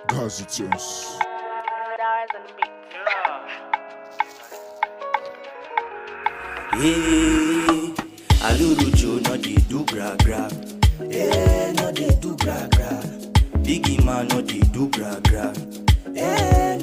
Gazeteurs. Hey, Alurujo no dey do gra gra. Hey, no dey do gra gra. Biggie man no dey do gra gra. Hey,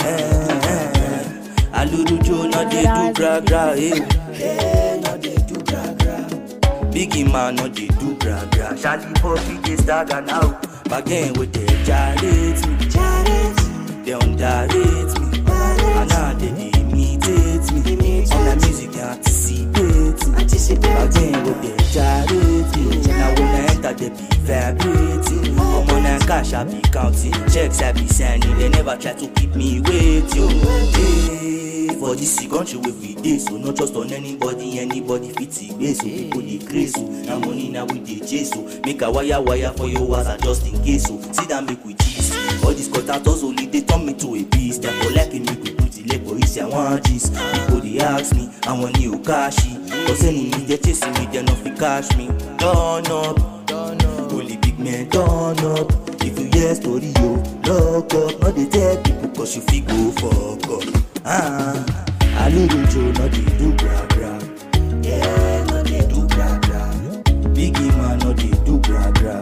Alurujo no dey do gra gra. Hey, no dey do gra gra. Biggie man no dey do gra gra. Charlie Poppy dey stagger now. Back then we dey jarate me, they underrate me, and now they imitate me. On the music they anticipate me. Back then we dey jarate me, now when I enter they be vibrating. I'm on a cash I be counting, checks I be sending. They never try to keep me waiting. Hey, for this country we dey, so not just on anybody fit it base. So people dey crazy, so now money now we dey chase. So make a wire for your was just in case. So see that make we cheese. All these contractors only they turn me to a beast. They for like me we put the leg for easy I want this. People they ask me, I want you cashy. Cause any me they chasing me, they not fi cash me. Turn up, only big men turn up. If you hear story yo, lock up. Not they tell people cause you fi go fuck up. Alurujo no dey do gra gra. Yeah, no dey do gra gra. Biggie man no dey do gra gra.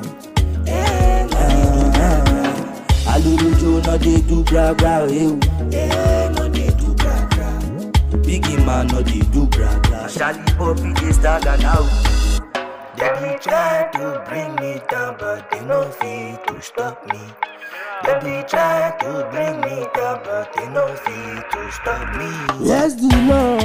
Alurujo no dey do gra gra. Yeah, no dey do gra gra. Biggie man no dey do gra gra. Charlie Poppy dey stagger now. They be try to bring me down, but they no fit to stop me. They be try to bring me down, but they no fit to stop me. Let's do more.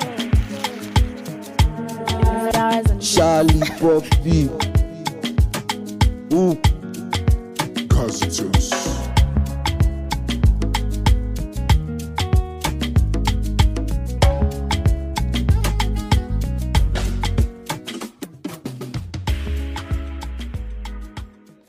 Charlie Poppy. Gazeteurs.